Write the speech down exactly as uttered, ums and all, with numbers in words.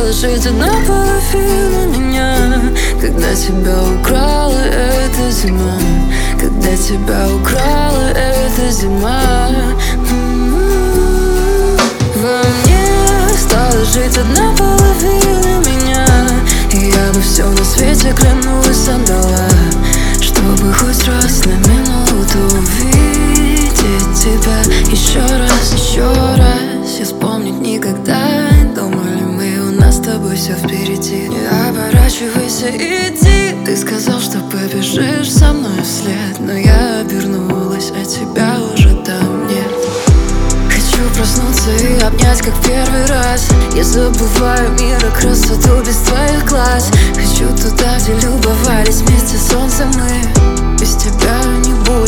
стала жить одна половина меня. Когда тебя украла эта зима, когда тебя украла эта зима. Во мне стала жить одна половина меня, и я бы все на свете, клянусь, отдала, чтобы хоть раз на минуту увидеть тебя еще раз, еще раз. И вспомнить никогда. Думали мы, у нас с тобой все впереди. Не оборачивайся, иди. Ты сказал, что побежишь со мной вслед, но я обернулась, а тебя уже там нет. Хочу проснуться и обнять, как в первый раз. Я забываю мир и красоту без твоих глаз. Хочу туда, где любовались вместе солнцем мы. Без тебя не будет